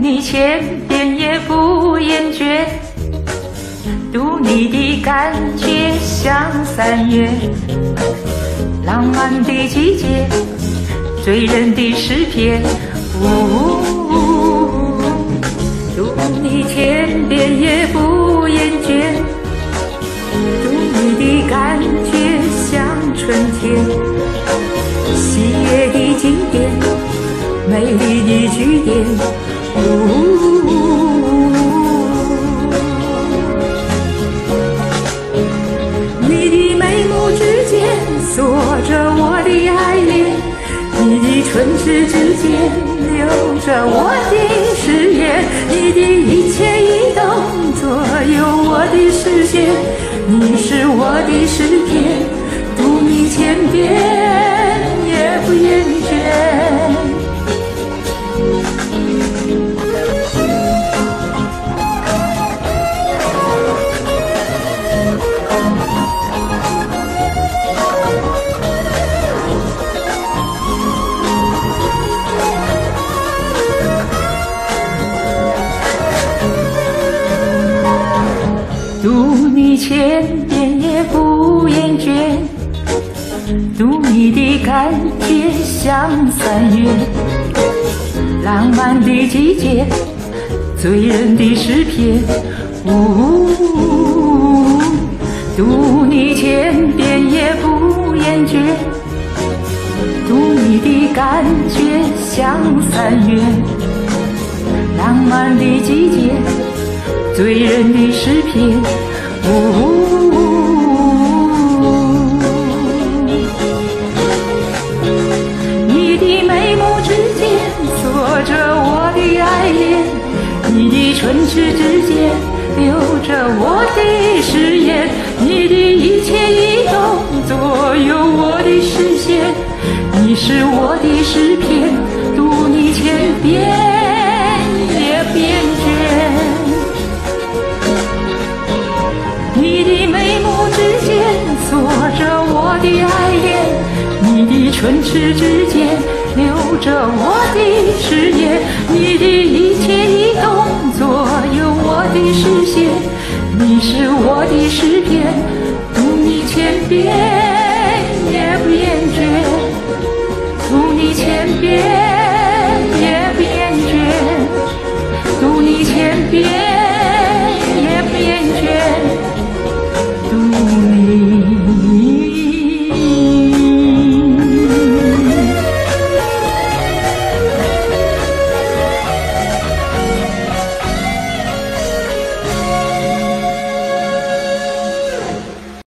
你千遍也不厌倦，读你的感觉像3月浪漫的季节，醉人的诗篇。读你千遍也不厌倦，读你的感觉像春天，喜悦的经典，美丽的句点。你的眉目之间锁着我的爱恋，你的唇齿之间留着我的誓言，你的一切一动左右我的视线，你是我的诗篇，读你千遍也不厌倦。读你千遍也不厌倦，读你的感觉像3月浪漫的季节，醉人的诗篇。读你千遍也不厌倦，读你的感觉像3月浪漫的季节，醉人的诗篇。你的眉目之间锁着我的爱恋，你的唇齿之间留着我的誓言，你的一切一动左右我的视线，你是我的诗篇，读你千遍也不厌倦。你的眉目之间锁着我的爱恋，你的唇齿之间留着我的誓言，你的一切一动左右我的视线，你是我的诗篇，读你千遍也不厌倦，读你千遍